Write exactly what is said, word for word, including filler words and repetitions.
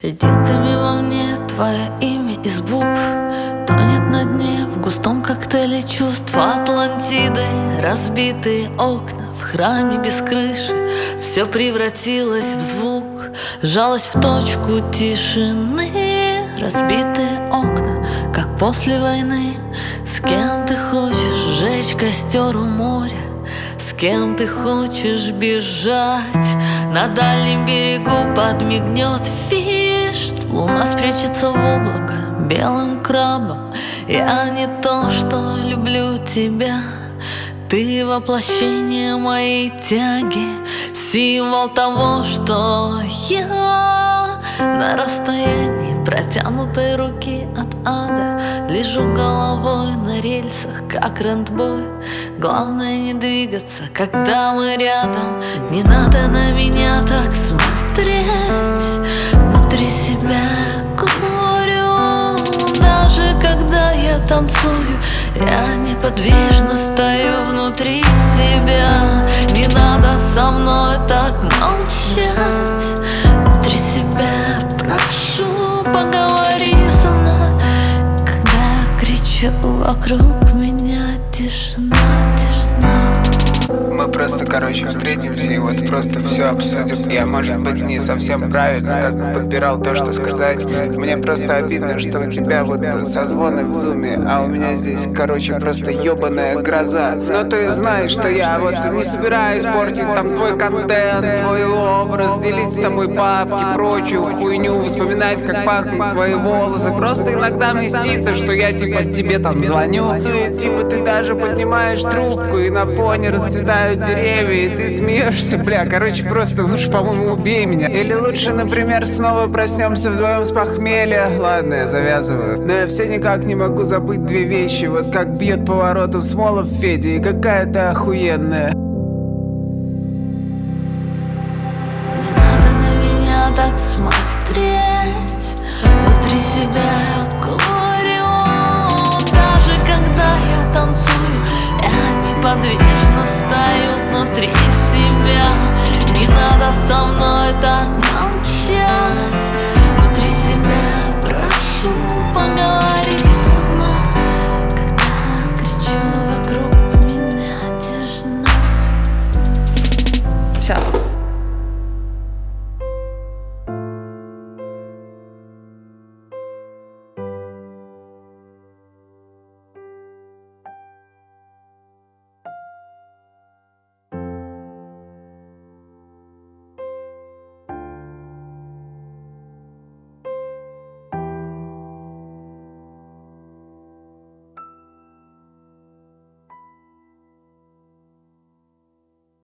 Льдинками во мне твое имя из букв тонет на дне в густом коктейле чувств. Атлантиды, разбитые окна в храме без крыши. Все превратилось в звук, жалость в точку тишины. Разбитые окна, как после войны. С кем ты хочешь жечь костер у моря? С кем ты хочешь бежать? На дальнем берегу подмигнет фишт. Луна спрячется в облако белым крабом. Я не то, что люблю тебя. Ты воплощение моей тяги, символ того, что я на расстоянии протянутой руки от ада. Лежу головой на рельсах, как рентбой. Главное не двигаться, когда мы рядом. Не надо на меня так смотреть. Внутри себя говорю, даже когда я танцую, я неподвижно стою внутри себя. Не надо со мной так молчать. Внутри себя прошу, поговори со мной. Когда я кричу, вокруг меня тишина, тишина. Мы просто, короче, встретимся и вот просто все обсудим. Я, может быть, не совсем правильно как бы подбирал то, что сказать. Мне просто обидно, что у тебя вот созвоны в зуме, а у меня здесь, короче, просто ебаная гроза. Но ты знаешь, что я вот не собираюсь портить там твой контент, твой образ, делить с тобой папки, прочую хуйню, вспоминать, как пахнут твои волосы. Просто иногда мне снится, что я типа тебе там звоню, и типа ты даже поднимаешь трубку, и на фоне расцветают деревья, и ты смеешься, бля. Короче, просто лучше, по-моему, убей меня. Или лучше, например, снова проснемся вдвоем с похмелья. Ладно, я завязываю. Но я все никак не могу забыть две вещи. Вот как бьет поворотом Смолов Федя, и какая-то охуенная.